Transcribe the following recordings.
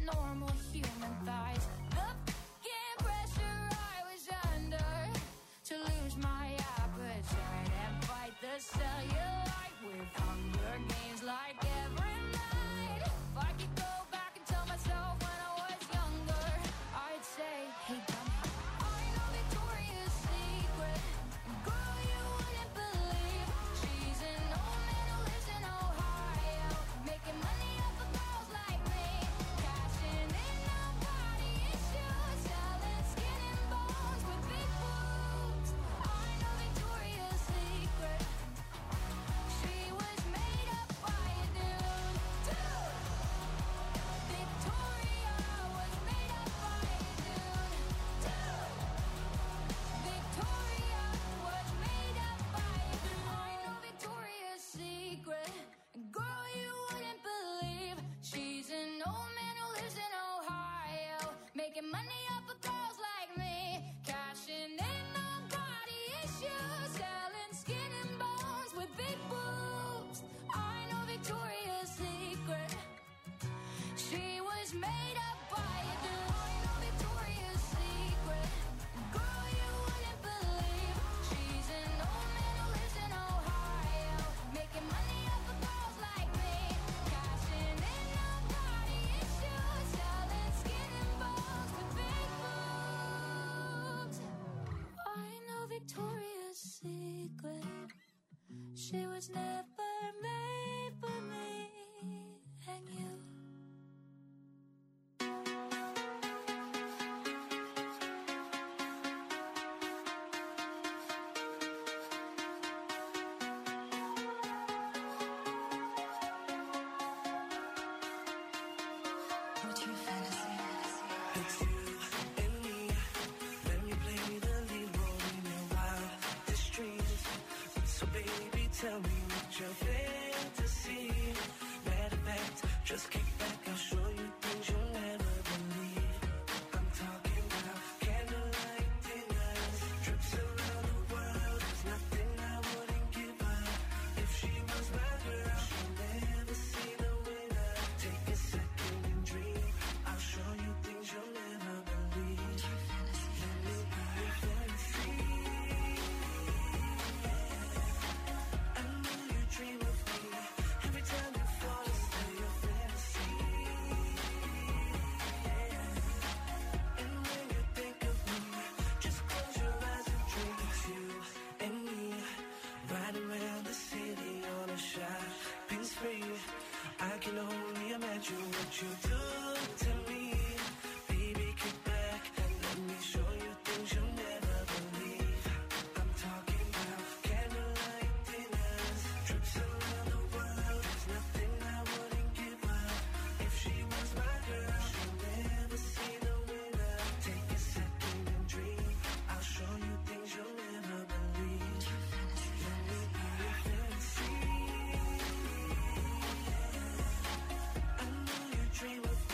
normal human thighs. The fucking pressure I was under to lose my appetite and fight the cellulite with Hunger Games like every night. If I could go back and tell myself when I was younger, I'd say, hey dummy, I know Victoria's Secret. Girl, you wouldn't believe she's an old man who lives in Ohio, making money off of girls like me, cashing in on body issues, selling skin and bones with big boobs. I know Victoria's Secret. She was made up by a dude. Victoria was made up by a dude. Victoria was made up by a dude. I know Victoria's Secret. Girl, you wouldn't believe she's an old man who lives in Ohio, making money off of girls like me, cashing in on body issues, selling skin and bones with big boobs. I know Victoria's Secret. She was made up by a dude. I know Victoria's Secret. Girl, you wouldn't believe she's an old man who lives in Ohio, making money off of girls like me, cashing in on body issues, selling skin and bones with big boobs. I know Victoria's Secret. She was never made for me and you. What's your fantasy? It's you and me. Let me play the lead role in your wildest dreams. So baby, tell me what your fantasy. Matter of fact, just kick back, I'll show you things you'll never believe. I'm talking about candlelight dinners, trips around the world. There's nothing I wouldn't give her. If she was my girl, she'll never see the winner. Take a second and dream. I'll show you things you'll never believe. Let me be your fantasy. I know you dream of me. Every time you fall asleep, your fantasy. And when you think of me, just close your eyes and dream. It's you and me, riding around the city on a shopping spree. I can only imagine what you do to me. Baby, kick back and let me show you things you'll never believe. I'm talking about candlelight dinners, trips around the world. There's nothing I wouldn't give her. If she was my girl, she'll never see the winner. Take a second and dream. I'll show you things you'll never believe. Let me be your fantasy. I know you dream of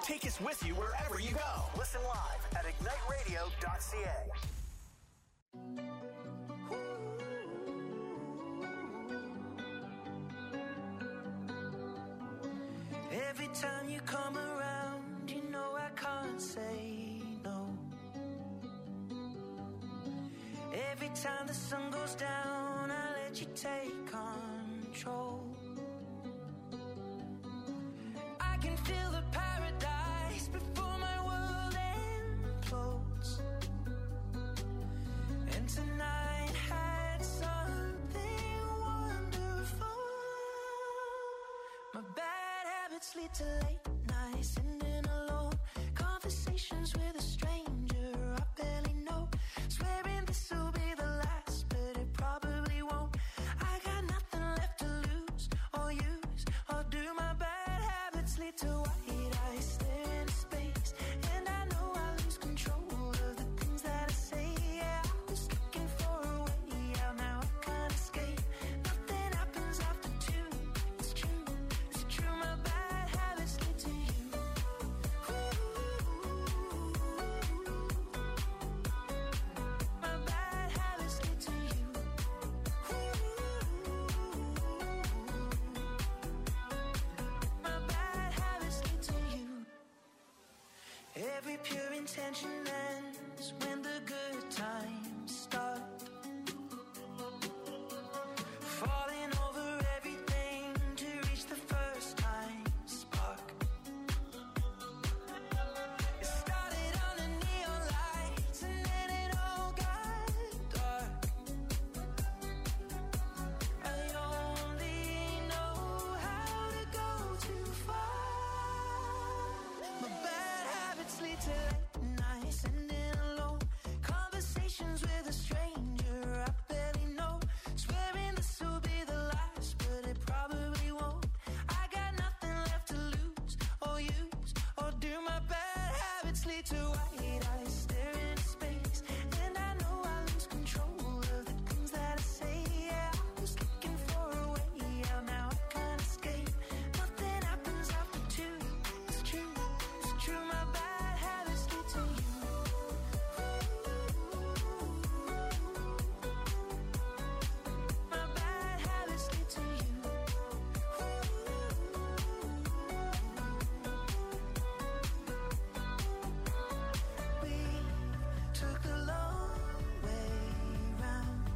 Take us with you wherever you go. Listen live at igniteradio.ca. Every time you come around, you know I can't say no. Every time the sun goes down, I let you take control. I can feel the paradise before my world implodes. And tonight had something wonderful. My bad habits lead to late nights, sitting alone. Conversations with a stranger I barely know. Swearing this will be the last, but it probably won't. I got nothing left to lose or use or do. My bad habits lead to white eyes stare into space, and I know I lose control of the things that I say. Yeah, I was looking for a way out, now I can't escape. Nothing happens after two. It's true, it's true. My bad habits lead to you. My bad habits lead to you. My bad habits lead to you. Every pure intention ends when the good times start. Falling over everything to reach the first time spark. It started on the neon lights and then it all got dark. I only know how to go too far. My bad habits lead to late nights, sitting alone. Conversations with a stranger I barely know. Swearing this will be the last, but it probably won't. I got nothing left to lose or use or do. My bad habits lead to white eyes stare into space, and I know I lose control of the things that I say. Yeah, I was looking for a way out, now I can't escape. Nothing happens after two. It's true, it's true. My bad habits lead to you. My bad habits lead to you. We took the long way round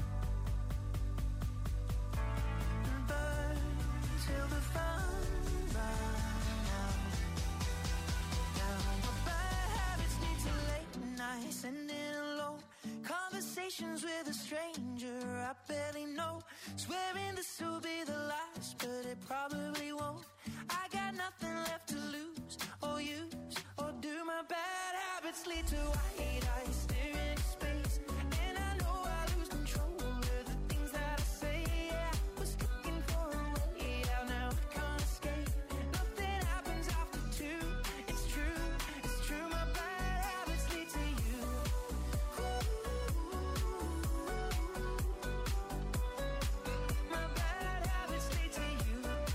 and burned till the fun ran out. Now my bad habits lead to late nights, sitting alone. Conversations with a stranger I barely know. Swearing this will be the last, but it probably won't. I got nothing left to lose or use or do. My bad habits lead to white eyes stare into space, and I know I lose control of the things that I say. Yeah, I was looking for a way out, now I can't escape. Nothing happens after two. It's true, it's true. My bad habits lead to you. My bad habits lead to you.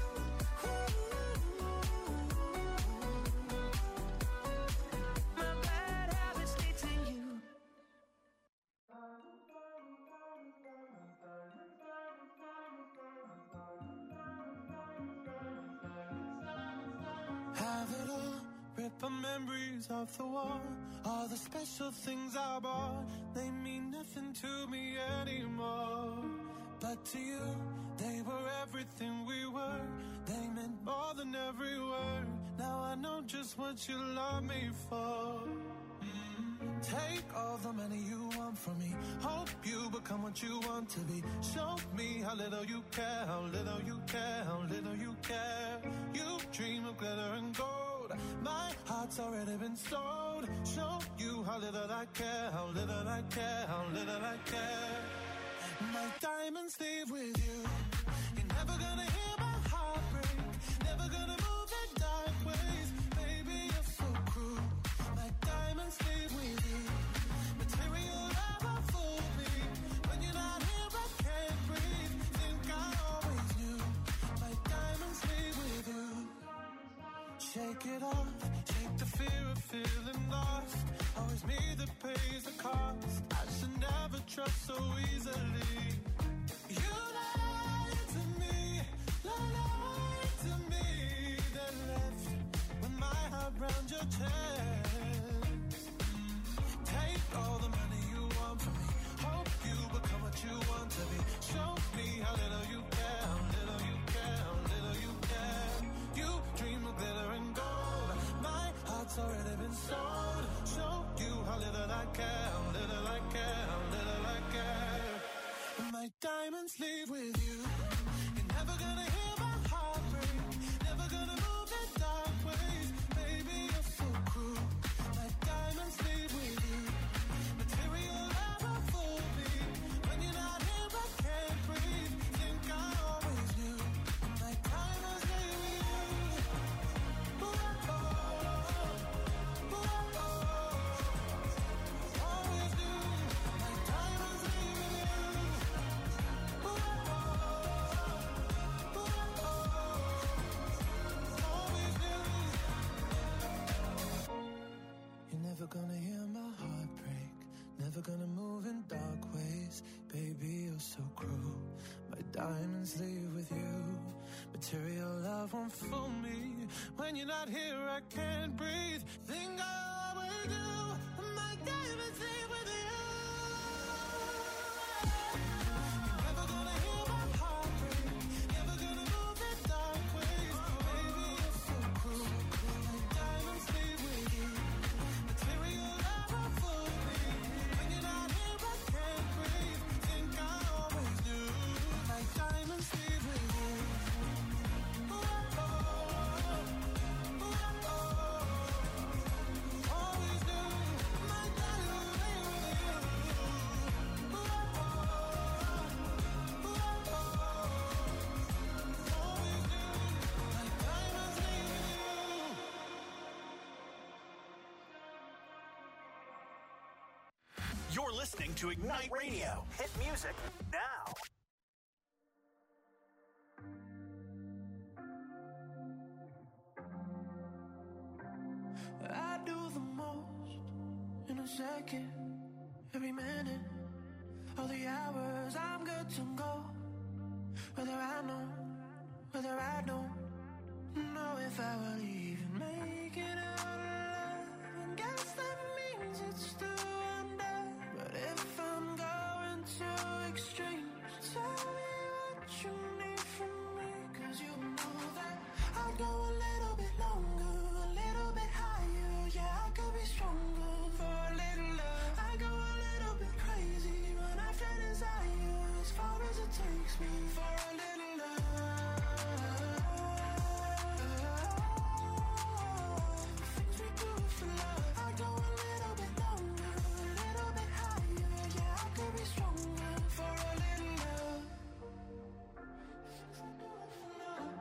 My bad habits lead to you. Have it all, rip our memories off the wall. All the special things I bought, they mean nothing to me anymore. But to you, they were everything we were. They meant more than every word. Now I know just what you love me for. Take all the money you want from me. Hope you become what you want to be. Show me how little you care, how little you care, how little you care. You dream of glitter and gold. My heart's already been sold. Show you how little I care, how little I care, how little I care. My diamonds leave with you. You're never gonna hear my heart break. Never gonna move in dark ways. Baby, you're so cruel. My diamonds leave with you. Material never fooled me. When you're not here, I can't breathe. Think I always knew. My diamonds leave with you. shake it off, shake the fear of feeling lost. Always me that pays the cost. I should never trust so easily. You lied to me, lied to me. Then left with my heart round your chest. Take all the money you want from me. Hope you become what you want to be. Show me how little you care, how little you care, how little you care. You dream of glitter and gold. My heart's already been sold. Show you how little I care, how little I care, how little I care. And my diamonds leave with you. You're never gonna hear my heart break. Never gonna move in dark ways. Baby, you're so cruel. My diamonds leave with you. Material never fool me. When you're not here, I can't breathe. Think I always knew. My diamonds leave with you. Ooh, oh, oh, oh, oh. Always knew. My diamonds leave with you. Ooh, oh, oh, oh, oh. Always knew. You're never gonna hear my heart break. Never gonna move in dark ways. Baby, you're so cruel. My diamonds leave with you. Material love won't fool me. When you're not here, I can't breathe. Think I always do. My diamonds leave with you. You're never gonna hear my heart break. Never gonna move in dark ways. Baby, you're so cruel. My diamonds leave with you. Material love won't fool me. When you're not here, I can't breathe. Think I always knew. My diamonds leave with you. Ooh, oh, oh, ooh, oh, oh. Always knew. My diamonds leave with you. Ooh, oh, oh, ooh, oh, oh. Always knew. My diamonds leave with you. You're listening to Ignite Radio. Hit music now. I do the most in a second, every minute, all the hours I'm good to go. Whether I know, whether I don't know if I will even make it out alive. And guess that means it's still under. But if I'm going too extreme, tell me what you need from me. 'Cause you know that I'd go a little bit longer, a little bit higher. Yeah, I could be stronger for a little love. I go a little bit crazy when I feel desire, as far as it takes me for a little love. Things we do for love. I go a little bit longer, a little bit higher. Yeah, I could be stronger for a little love. Things we do for love.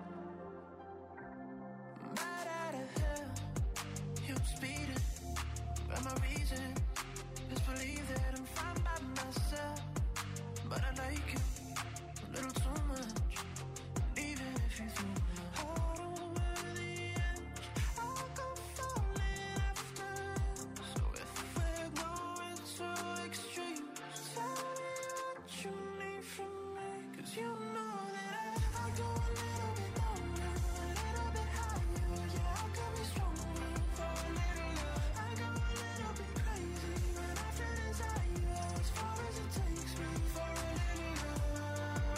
Right out of hell, you're speeding. But my reason is believe that I'm fine by myself. But I like you a little too much. Even if you threw my heart over the edge, I'll go falling after. So if we're going too extreme, tell me what you need from me. 'Cause you know that I go a little bit longer, a little bit higher. Yeah, I could be stronger for a little love. I go a little bit crazy when I feel desire, as far as it takes me for a little love.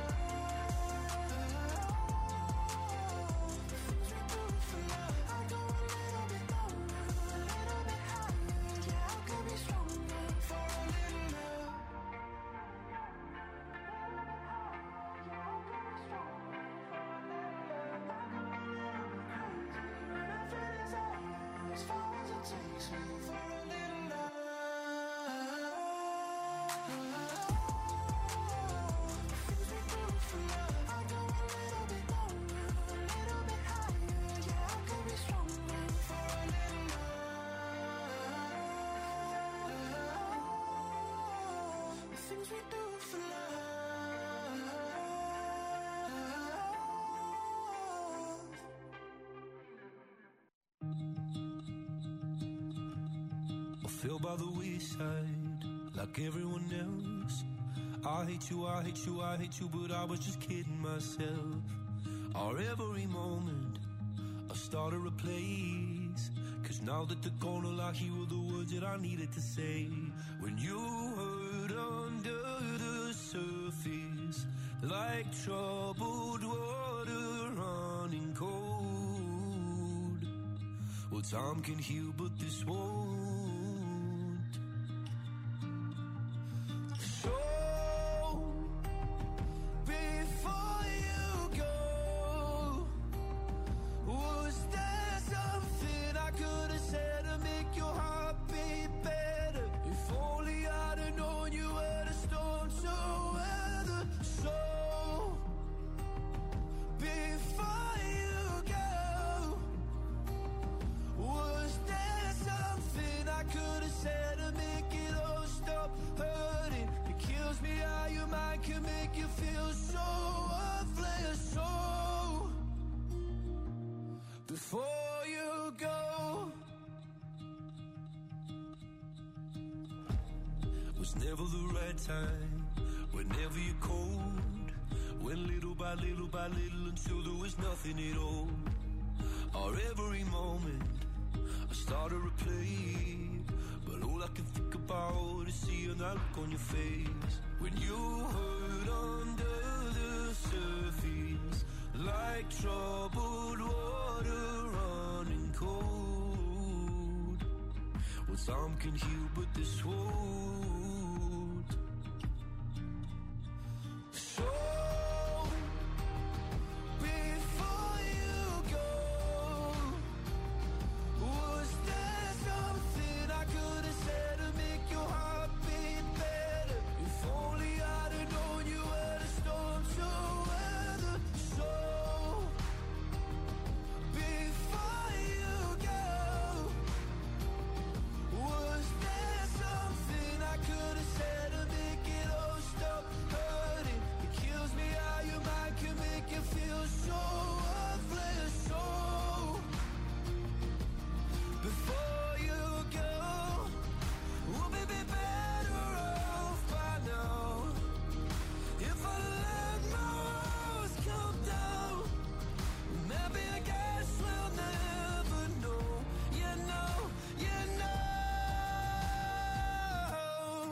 Things we do for love. I go a little bit longer, a little bit higher. Yeah, I could be stronger for a little love. As far as it takes me for a little love. Things we do for love. I go a little bit longer, a little bit higher. Yeah, I could be stronger for a little love. The things we do for love. fell by the wayside like everyone else. I hate you, I hate you, I hate you, but I was just kidding myself. Our every moment I started a place, 'cause now that they're gone, all I hear were the words that I needed to say. When you hurt under the surface, like troubled water running cold. Well, time can heal, but this won't. So before you go, was there something I could have said to make your heart beat better? If only I'd have known you were the storm to weather. So before you go, was there something I could have said to make it all stop hurting? It kills me how your mind can make you feel so worthless. So before you go, was never the right time, whenever you're cold. Went little by little by little until there was nothing at all. Our every moment I started to play, but all I can think about is seeing that look on your face. When you hurt under the surface, like troubled water running cold. Well, some can heal, but this won't. So before you go, was there something I could have said to make your heart beat better? If only I'd have known you were the storm to weather. So before you go, was there something I could have said to make it all stop hurting? It kills me how your mind can make you feel so worthless. So before you go, we'll be better off by now. If I let my walls come down, maybe I guess we'll never know. You know, you know.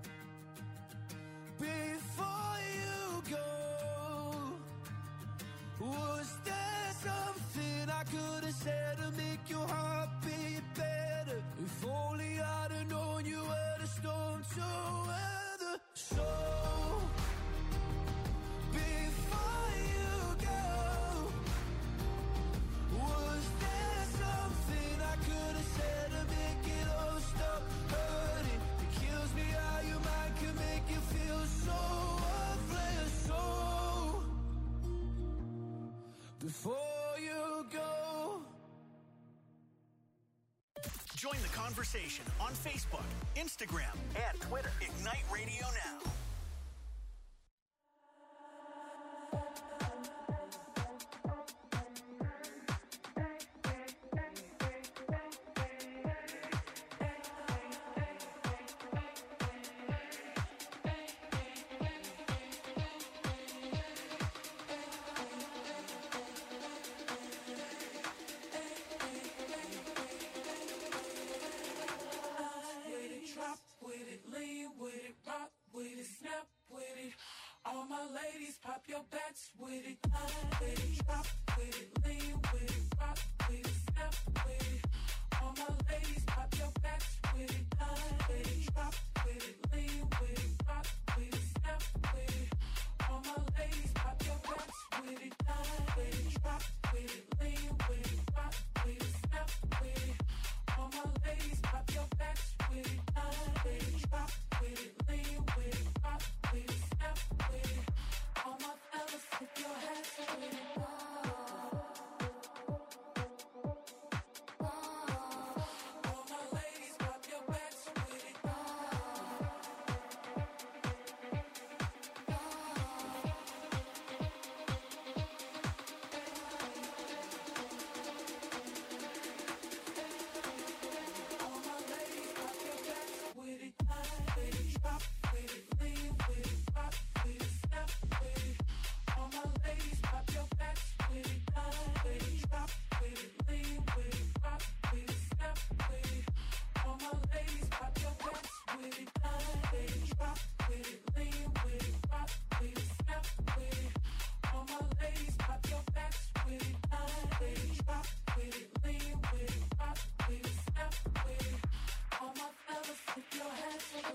Before you go, was there something I could have said to make your heart beat better? If only I'd have known you were the storm to weather. So before you go, was there something I could have said to make it all stop hurting? It kills me how your mind can make you feel so worthless. So before you go. Join the conversation on Facebook, Instagram, and Twitter. Ignite Radio Now. With it, drop with it, lean with it, rock with it, snap with it. All my ladies, pop your backs with it. With it, drop with it, lean with it, rock with it, snap with it. All my ladies, pop your backs with it. With it, drop with it, lean with it, rock with it, snap with it. All my ladies, pop your backs with it. With it, drop with it, lean with it, rock with it, snap with it. All my ladies, pop your backs with it. With it, drop with it, lean with it, rock with it, snap with it. All my fellas, put your hands with it.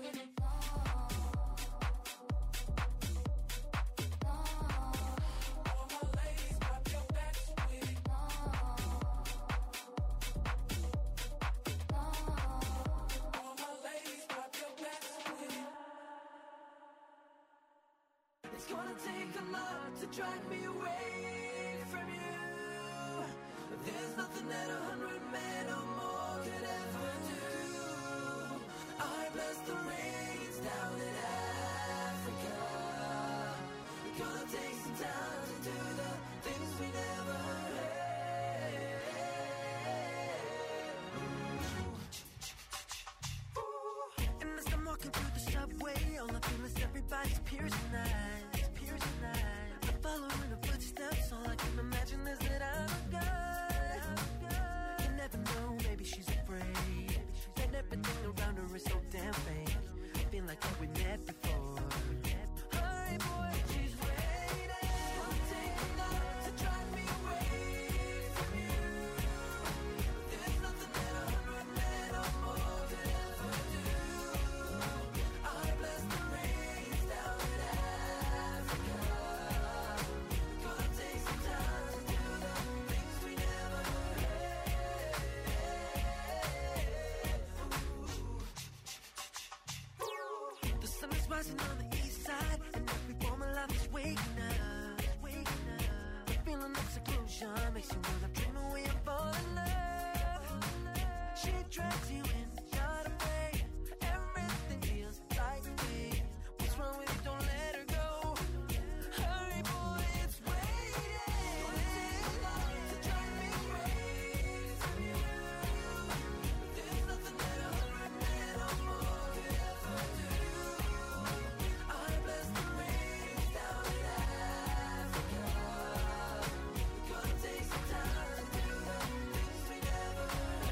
It's gonna take a lot to drag me away from you. There's nothing that 100 men or more could ever do. I bless the rains down in Africa. It's gonna take some time to do the things we never had. And as I'm walking through the subway, all I feel is everybody's piercing eyes. I'm following the footsteps. All I can imagine is that I'm a guy. You never know, maybe she's afraid. And everything around her is so damn fake. I feel like we met before. Hi, boy, she's waiting. Gonna take a lot to drive me away from you. There's nothing that 100 men or more could ever do. I bless the rains down in Africa. Gonna take some time to do the things we never had. The sun is rising on the east side, and every form of life is waking up. The feeling of seclusion makes you wanna dream away and fall in love. She drags you in, not afraid. Everything feels like me. What's wrong with you? Don't let her go. Hurry, boy, it's waiting. Gonna take a lot to drive me away from you. There's nothing that 100 men or more could ever do. I bless the rains down in Africa. Gonna take some time to do the things we never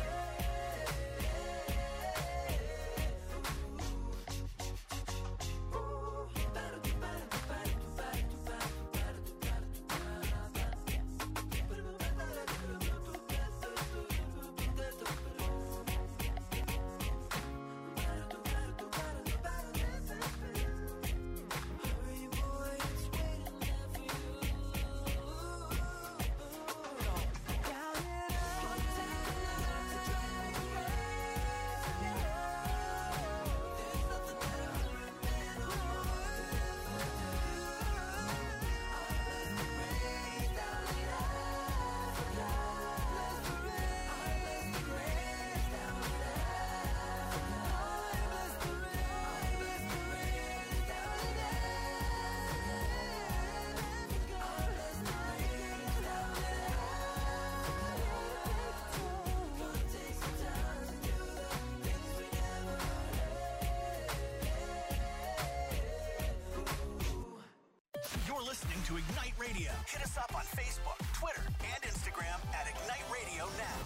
You're listening to Ignite Radio. Hit us up on Facebook, Twitter, and Instagram at Ignite Radio Now.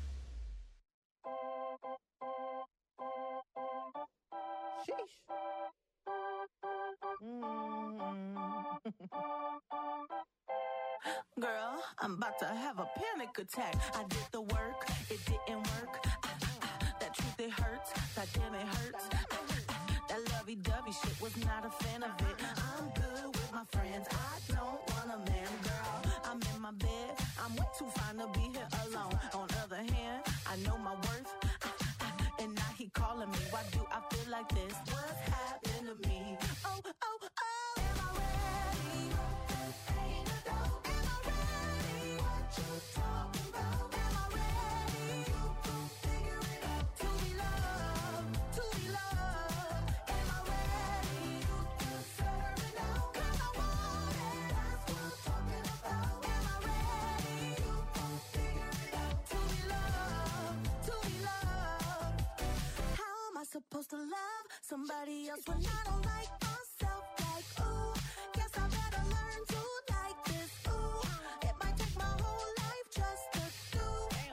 Sheesh. Girl, I'm about to have a panic attack. I did the work, it didn't work. That truth, it hurts. That damn, it hurts. That lovey-dovey shit, was not a fan of it. I'm good with my friends. I don't want a man, girl. I'm in my bed. I'm way too fine to be here alone. On the other hand, I know my worth. And now he calling me. Why do I feel like this? What's happened to me? Oh, oh, oh. Am I ready? Ain't a doubt. Am I ready? What you talking about? Am I ready? You can figure it out. To be loved, to be loved. Am I ready? You deserve it now. 'Cause I want it. That's what I'm talking about. Am I ready? You can figure it out. To be loved, to be loved. How am I supposed to love somebody else when I don't like myself? Like, ooh, guess I better learn to like this. Ooh, it might take my whole life just to do.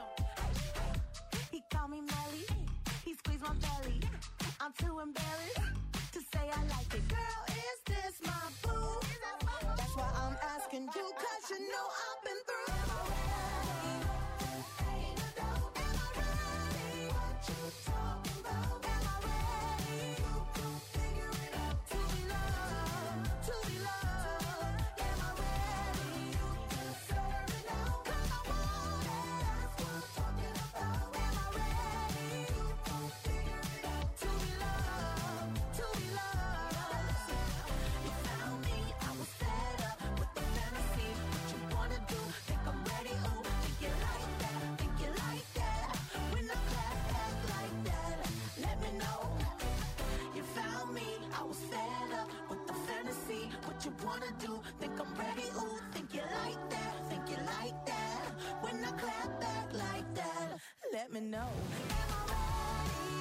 He called me Melly, he squeezed my belly. I'm too embarrassed to say I like it. Girl, is this my boo? That's why I'm asking you, 'cause you know I've been through. Am I ready? Ain't a doubt. Am I ready? What you talking about? Am I ready? You can what you wanna do. Think I'm ready, ooh, think you like that, think you like that. When I clap back like that, let me know. Am I ready?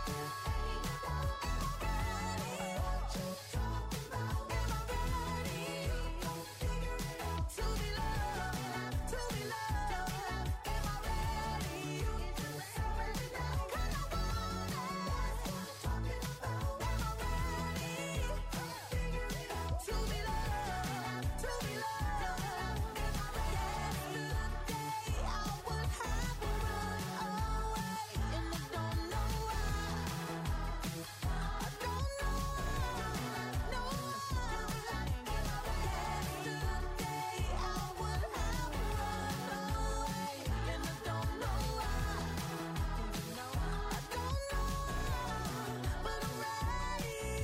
What you talking about? Am I ready? Figure it out. To be loved, to be loved. Am I ready? You need to say it now. 'Cause I want it. That's what I'm talking about. Am I ready? Figure it out. To be loved, to be loved. Am I ready? Yesterday I would have run away, and I don't know why. I don't know why. No why. Yesterday I would have run away, and I don't know why. I don't know why, but I'm ready.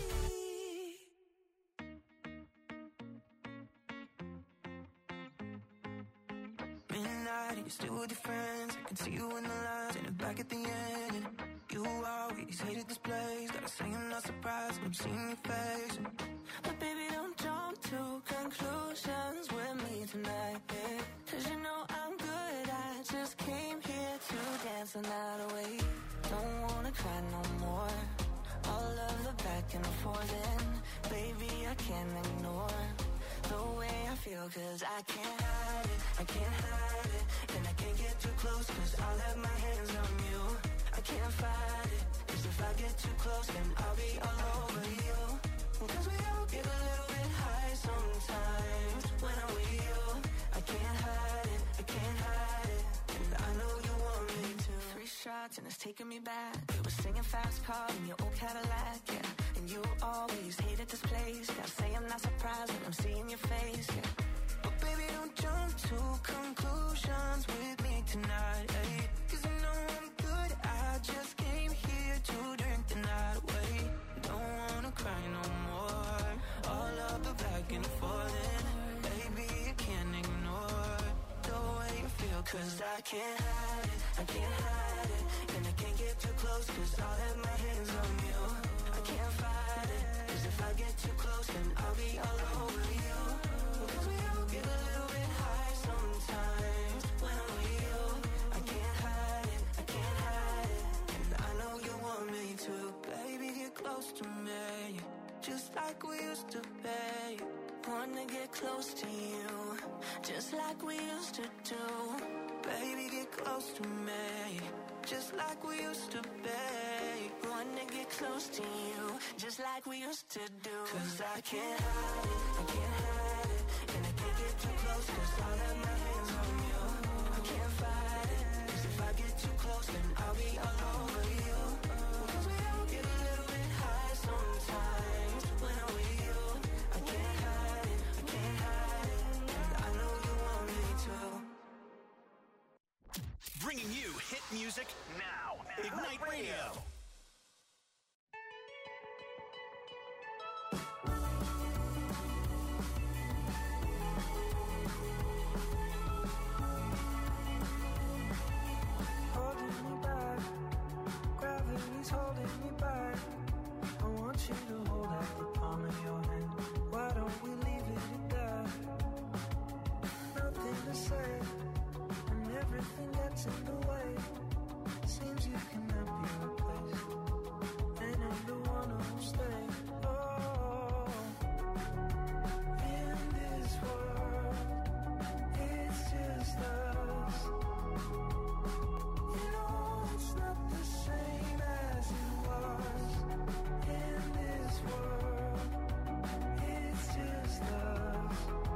Midnight, you're still with your friends. I can see you in the lines and back at the end. And you always hated this place. Gotta say I'm not surprised when I'm seeing your face. But baby, don't jump to conclusions with me tonight, yeah. 'Cause you know I'm good. I just came here to dance the night away. Don't wanna cry no more. All of the back and forth, and baby, I can't ignore the way I feel, 'cause I can't hide it, I can't hide it. And I can't get too close, 'cause I'll have my hands on you. I can't fight it, 'cause if I get too close, then I'll be all over you. 'Cause we all get a little bit high sometimes when I'm with you. I can't hide it, I can't hide it. And I know you want me to. 3 shots and it's taking me back. We were singing fast car in your old Cadillac, yeah. And you always hated this place. Gotta say I'm not surprised when I'm seeing your face, yeah. But baby, don't jump to conclusions with me tonight, ay. 'Cause you know I'm good. I just came here to drink the night away. Don't wanna cry no more. All of the back and forth, and baby, you can't ignore the way you feel. 'Cause I can't hide it, I can't hide it. And I can't get too close, 'cause I'll have my hands on you. I can't fight it, 'cause if I get too close, then I'll be all over you. 'Cause we all get a little bit high sometimes when I'm with you. I can't hide it, I can't hide it. And I know you want me to. Baby, get close to me, just like we used to be. Wanna get close to you, just like we used to do. Baby, get close to me, just like we used to be. Wanna get close to you, just like we used to do. 'Cause I can't hide it, I can't hide it. And I can't get too close, 'cause I'll have my hands on you. I can't fight it, 'cause if I get too close, then I'll be all over you. 'Cause we all get a little bit high sometimes when I'm with you. I can't hide it, I can't hide it. And I know you want me to. Bringing you hit music now. Ignite Radio. Holding me back, gravity's holding me back. I want you to hold out the palm of your hand. Why don't we leave it at that? Nothing to say, and everything gets in the way. Seems you cannot be replaced, and I'm the one who'll stay. Oh, in this world, it's just us. You know it's not the same as it was. In this world, it's just us.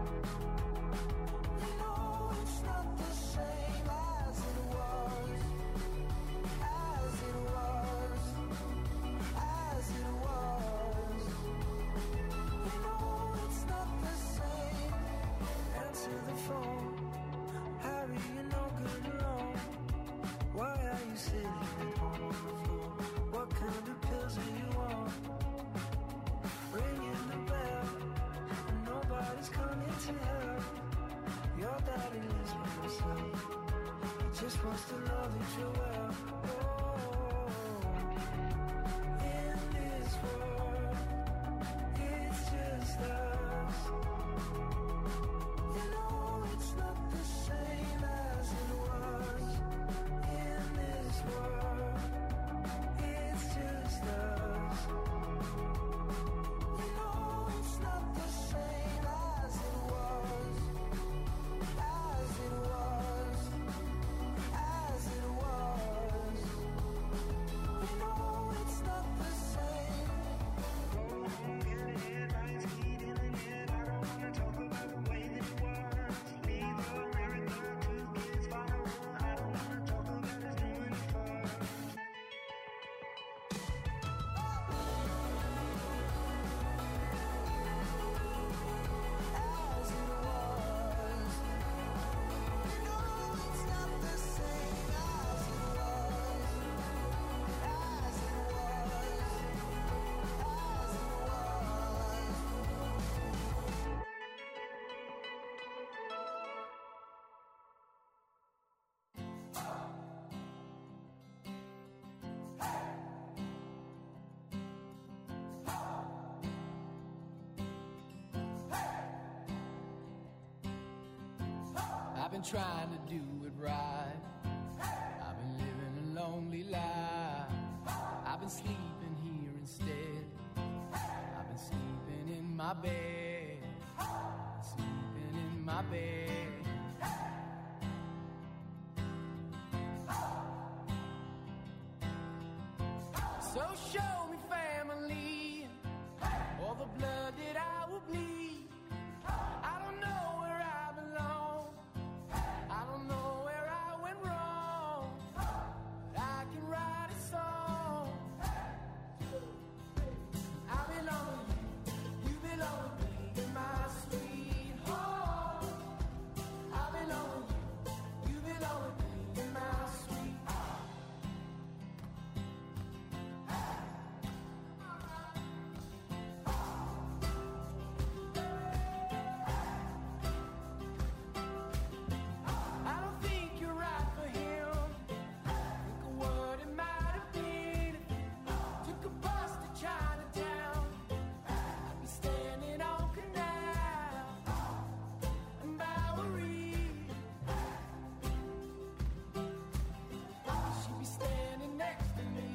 You know it's not the same as it was. As it was. As it was. You know it's not the same. Answer the phone. Harry, you're no good alone. Why are you sitting at home on the floor? What kind of pills are you on? Ringing the bell, and nobody's coming to help. Your daddy lives by himself. He just wants to know that you're well. Oh, in this world, it's just us. been trying to do it right. I've been living a lonely life. I've been sleeping here instead. I've been sleeping in my bed. Sleeping in my bed. So show me family, all the blood that I will bleed. I don't know where I belong. I don't know where I went wrong. But I can write a song. I belong with you, you belong with me, you're my sweetheart. I belong with you, you belong with me, you're my sweetheart. I don't think you're right for him. Think of what it might have been. Took a bus to Chinatown. I'd be standing on Canal and Bowery. She'd be standing next to me.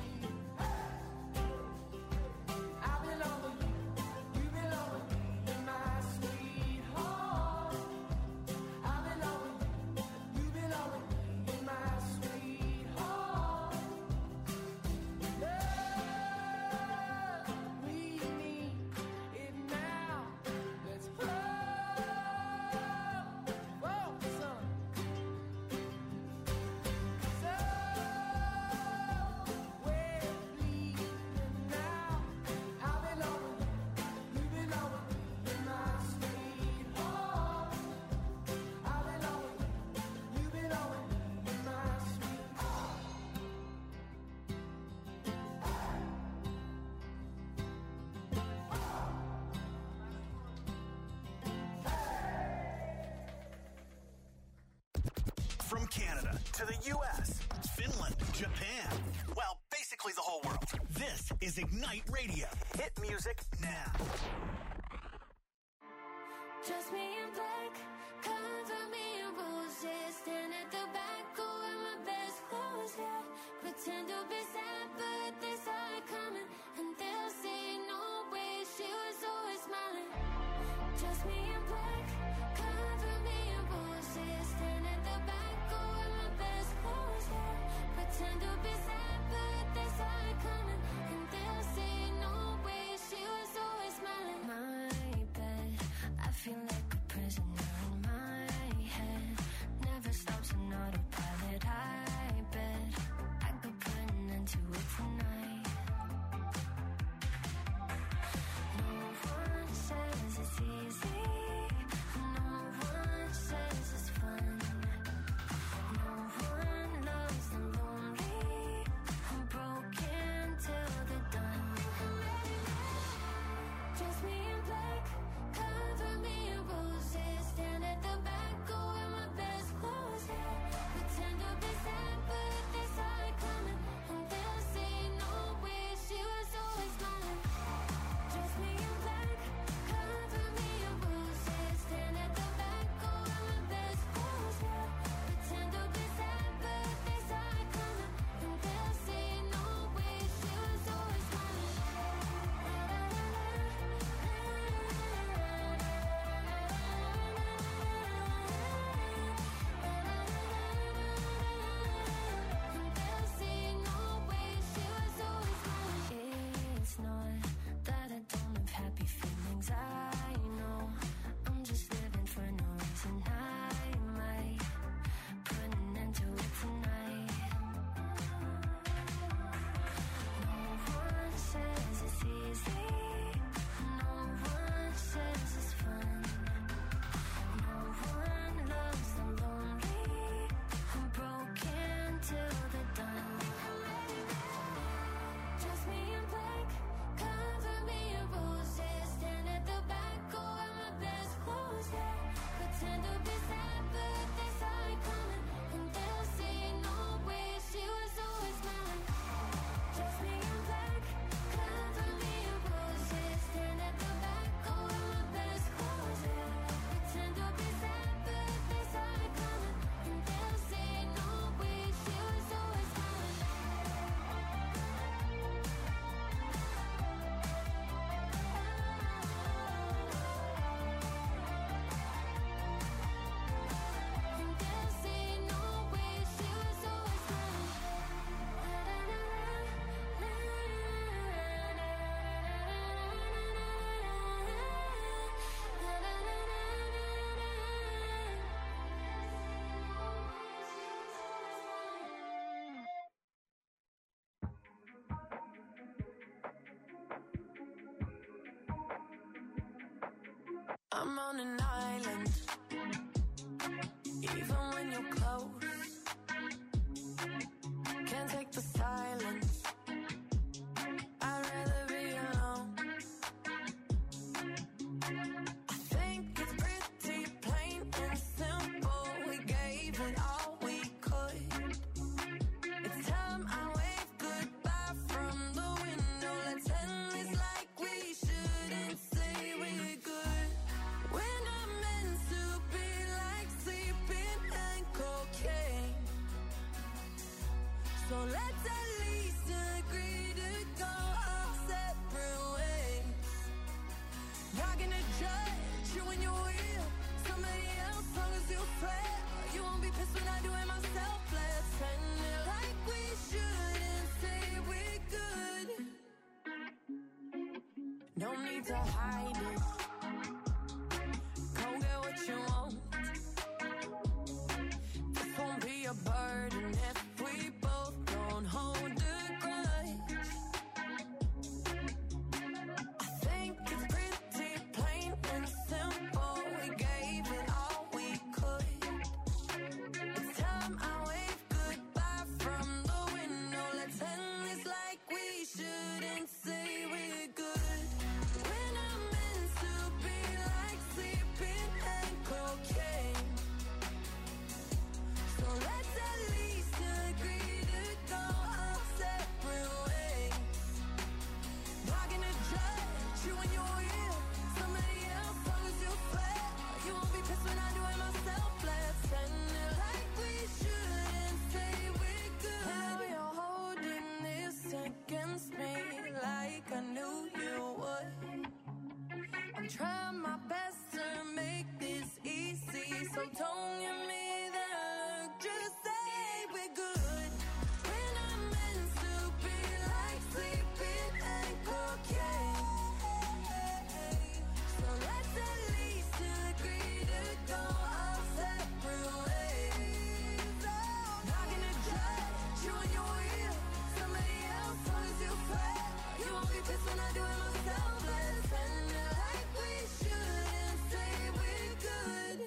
I belong with you, you belong with me, you're my sweetheart. I belong with you, you belong with me, you're my sweetheart. Love, we need it now. Let's focus on we're bleeding now. I belong with you, you belong with me, you're my sweetheart. I belong with you, you belong with me, you're my sweetheart. From Canada to the U.S., Finland, Japan. Well, basically the whole world. This is Ignite Radio. Hit music now. Just me in black, cover me in roses. Stand at the back, go wear my best clothes, yeah. Pretend to be sad, but they saw it coming. And they'll say, no way, she was always smiling. Just me in black, cover me in roses. Stand at the back, go wear my best clothes, yeah. Pretend to be sad, but they saw it coming. And they'll say, no way, she was always smiling. My bed, I feel like a prisoner in my head. Never stops an autopilot. I bet I could put an end to it tonight. No one says it's easy I'm on an island. Even when you're close, can't take the silence. I'd rather be alone. I think it's pretty plain and simple. We gave it all we could. It's time I wave goodbye from the window. Let's end this like we shouldn't say we're good. We're not meant to be like sleeping and cocaine. So let's at least agree to go our separate ways. Not gonna judge you when you're real. Somebody else, long as you swear. You won't be pissed when I do it myself. Let's end it like we shouldn't say we're good. No need to hide it. Go get what you want. This won't be a burden if we both don't hold a grudge. I think it's pretty plain and simple. We gave it all we could. It's time I wave goodbye from the window. Let's end this like we shouldn't say we're good. We're not meant to be like sleeping and cocaine. So let's at least agree to go our separate ways. Not gonna judge you when you're real. Somebody else, long as you swear. You won't be pissed when I do it myself. Let's end it like we shouldn't say we're good. Now you're holding this against me like I knew you would. I'm trying my best to make this easy, so don't give me that look. Just say we're good. We're not meant to be like sleeping and cocaine. So let's at least agree to go our separate ways. Not gonna judge you when you're real. Somebody else, long as you swear. You won't be pissed when I do it myself. Let's end it like we shouldn't say we're good.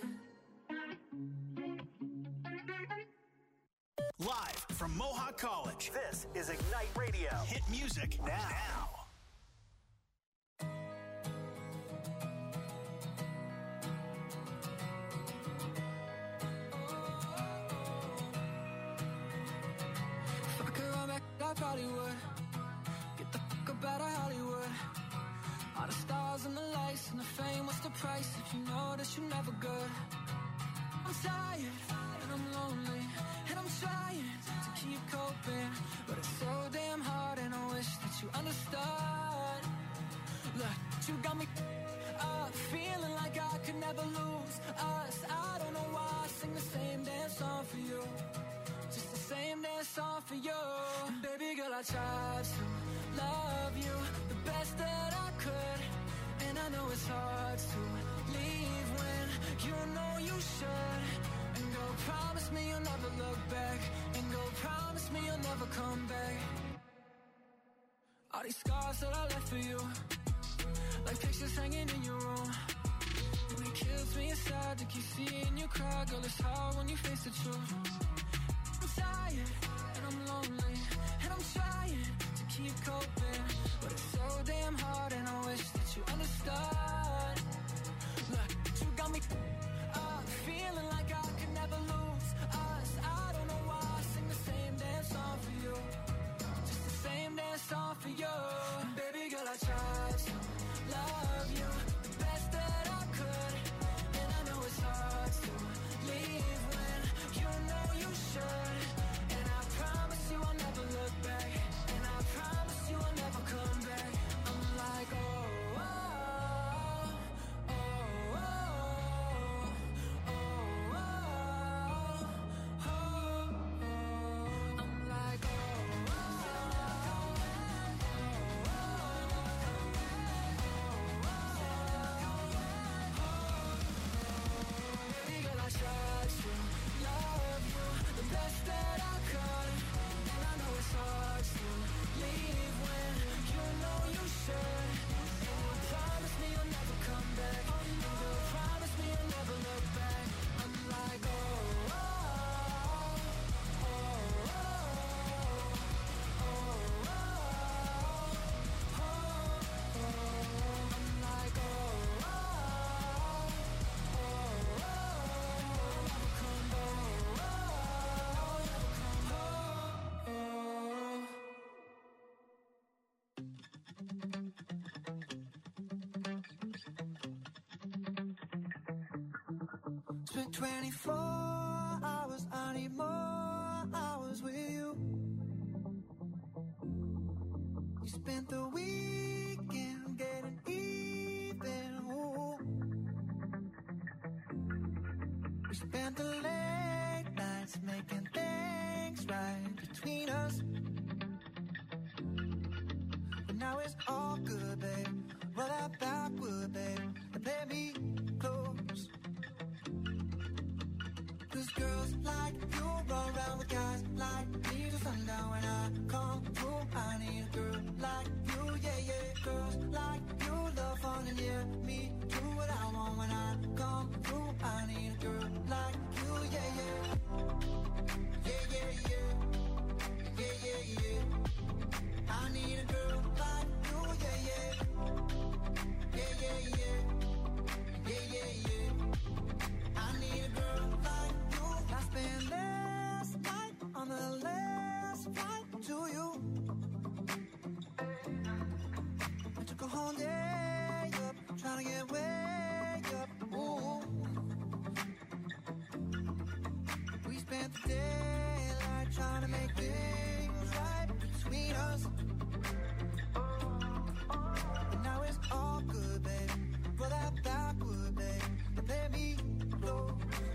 Live from Mohawk College, this is Ignite Radio. Hit music now. If I could run back, I probably would. Get the fuck up out of Hollywood. All the stars and the lights and the fame, what's the price if you know that you're never good? I'm tired and I'm lonely and I'm trying to keep coping, but it's so damn hard and I wish that you understood. Look, you got me up, feeling like I could never lose us. I don't know why I sing the same damn song for you, just the same damn song for you. And baby girl, I tried to love you the best that I could, and I know it's hard to leave when you know you should. And go promise me you'll never look back, and go promise me you'll never come back. All these scars that I left for you, like pictures hanging in your room, and it kills me inside to keep seeing you cry. Girl, it's hard when you face the truth. I'm tired and I'm lonely and I'm trying to keep coping, but it's so damn hard and I wish that you understood. Look, you got me up, feeling like I could never lose us. I don't know why I sing the same damn song for you, just the same damn song for you. And baby girl, I tried to love you the best that I could, and I know it's hard to leave when you know you should. And I promise you I'll never look back, and I promise you I'll never come back. I'm like, oh, oh, oh, oh, oh, oh, Spent 24 hours, I need more hours with you. You spent the weekend getting even. Ooh. We spent the late nights making things right between us. But now it's all good, babe. Roll that backward, babe, and play me close. 'Cause girls like you run around with guys like me till sundown. When I come through, I need a girl like you, yeah, yeah. Girls like you love fun and yeah, me do what I want. When I come through, I need a girl like you, yeah, yeah. Yeah, yeah, yeah. Yeah, yeah, yeah. I need a girl like you, yeah, yeah. Yeah, yeah, yeah. Yeah, yeah, yeah. I need a girl like you. I spent last night on the last flight to you. I took a whole day up, trying to get way up. Ooh. We spent the daylight trying to make things right between us. But now it's all good, babe. Roll that backward, babe, and play me close.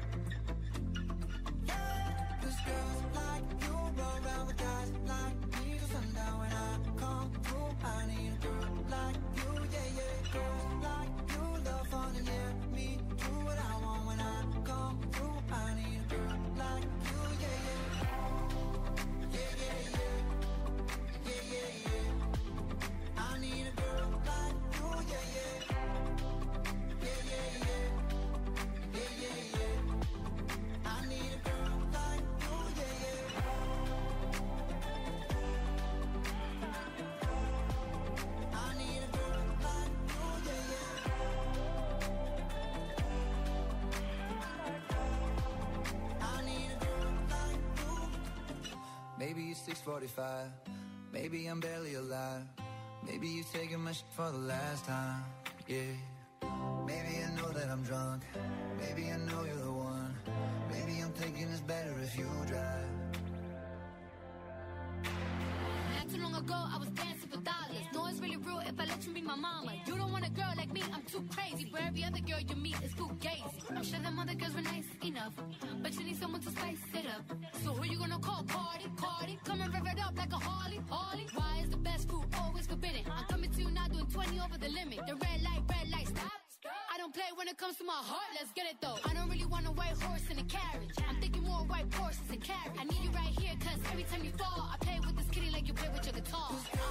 Cause girls like you run around with guys like me till sundown. When I come through, I need a girl like you, yeah, yeah. Girls like you love fun and yeah, me do what I want. When I come through, I need a girl like you, yeah, yeah. Yeah, yeah, yeah. Yeah, yeah, yeah. I need a girl like you, yeah, yeah. Yeah, yeah, yeah. Yeah, yeah, yeah. I need a girl like you, yeah, yeah. I need a girl like you, yeah, yeah. I need a girl like you. Maybe it's 6:45. Maybe I'm barely alive. Maybe you're taking my shit for the last time. Yeah. Maybe I know that I'm drunk. Maybe I know you're the one. Maybe I'm thinking it's better if you drive. Not too long ago, I was dancing for dollars. No, it's really real if I let you be my mama. You don't want a girl like me, I'm too crazy. Where every other girl you meet is too gazy. I'm sure them other girls were nice enough, but you need someone to spice it up. So who you gonna call? Cardi, Cardi. Come and rev it up like a Harley, Harley. Why is the best food always forbidden? I'm coming to you now doing 20 over the limit. The red light, stop. I don't play when it comes to my heart, let's get it though. I don't really want a white horse in a carriage. I'm thinking more white horses and carriage. I need you right here, cause every time you fall, I play with this kitty like you play with your guitar.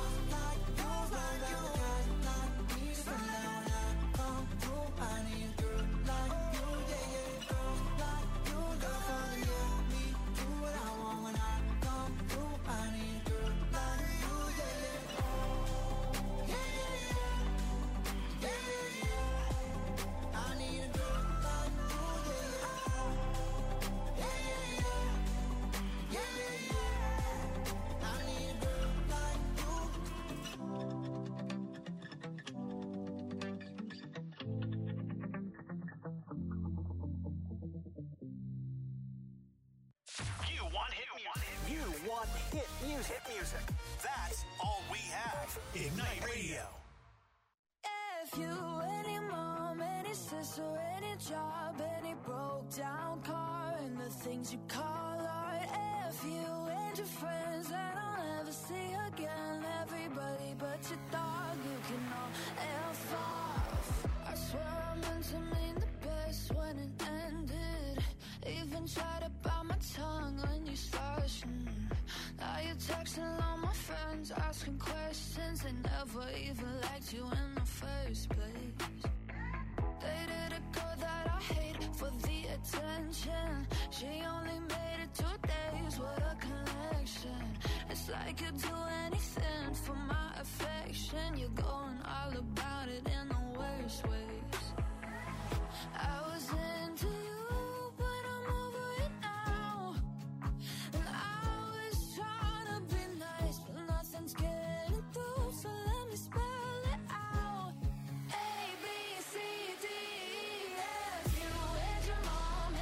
Hit music. That's all we have. Ignite Radio. If you, any mom, any sister, any job, any broke down car, and the things you call art. If you and your friends that I'll never see again, everybody but your dog, you can all F off. I swear I meant to mean the best when it ended. Even tried to bite my tongue when you started. Now you're texting all my friends, asking questions. They never even liked you in the first place. Dated a girl that I hate for the attention. She only made it 2 days, what a connection. It's like you'd do anything for my affection. You're going all about it in the worst ways. I was into you, but I'm over it now. And I was trying to be nice, but nothing's getting through, so let me spell it out. A, B, C, D, E, F. You and your mom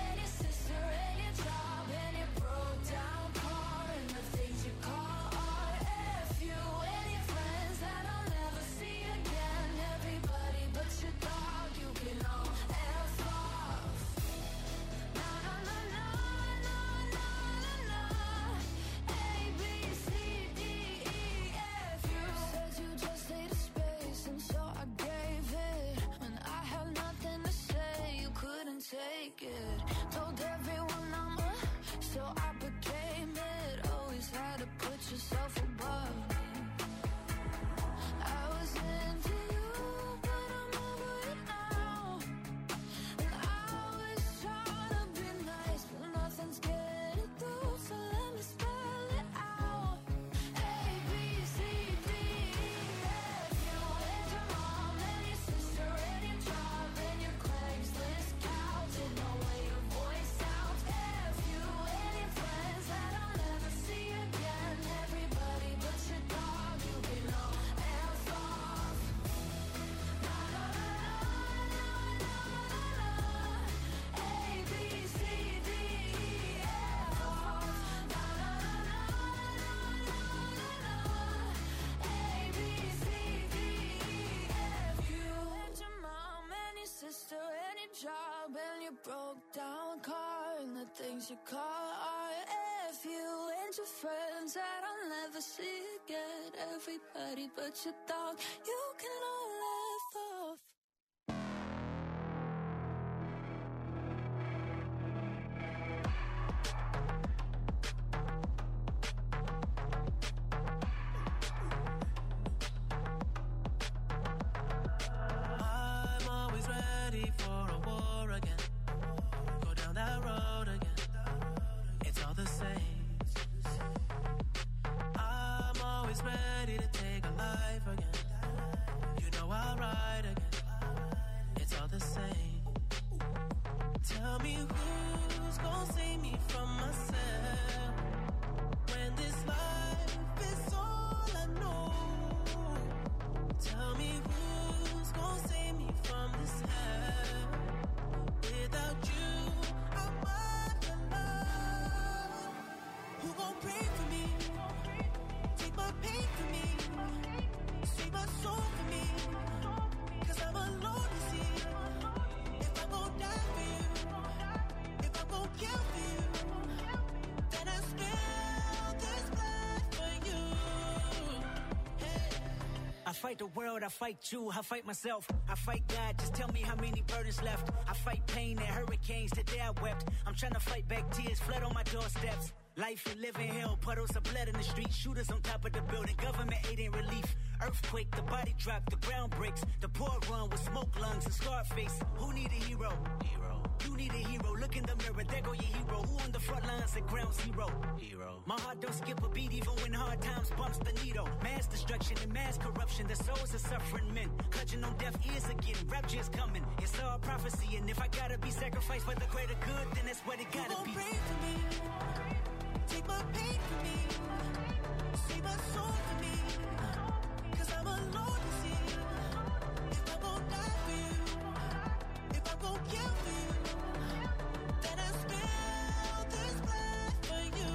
broke down car and the things you call art. If you and your friends that I'll never see again, everybody but your dog, you can all laugh off. I'm always ready for a war again. Go down that road again. It's all the same. I'm always ready to take a life again. You know I'll ride again. It's all the same. Tell me who's gonna save me from myself when this life is all I know. Tell me who's gonna save me from this hell. Without you, I'm alone. Who gon' pray for me? Take my pain for me. Save my soul for me. 'Cause I'm alone to see. If I'm gon' die for you, if I'm gon' kill for you, then I spill this blood for you. I fight the world, I fight you, I fight myself, I fight God, just tell me how many burdens left. I fight pain and hurricanes, today I wept. I'm trying to fight back tears, flood on my doorsteps. Life and living hell, puddles of blood in the street, shooters on top of the building, government aid ain't relief. Earthquake, the body drop, the ground breaks, the poor run with smoke lungs and scar face. Who need a hero? You need a hero, look in the mirror, there go your hero. Who on the front lines at ground zero? My heart don't skip a beat even when hard times bumps the needle. Mass destruction and mass corruption, the souls of suffering men. Clutching on deaf ears again, rapture's coming. It's all prophecy, and if I gotta be sacrificed for the greater good, then that's what it gotta be. Pray for me, take my pain for me, save my soul for me. 'Cause I'm alone to see. If I'm gon' die for you, if I'm gon' kill for you, then I spill this blood for you.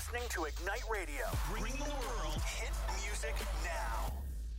listening to Ignite Radio. Bring the world hit music now.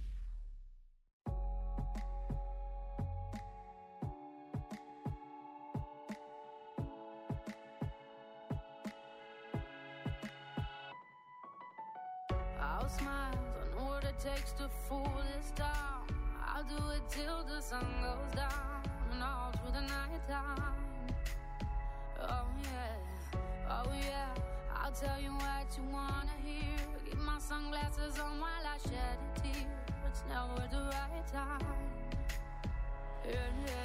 I'll smile, I know what it takes to fool this town. I'll do it till the sun goes down and all through the night time. Oh yeah, I'll tell you what you wanna hear. Keep my sunglasses on while I shed a tear. It's never the right time. Yeah.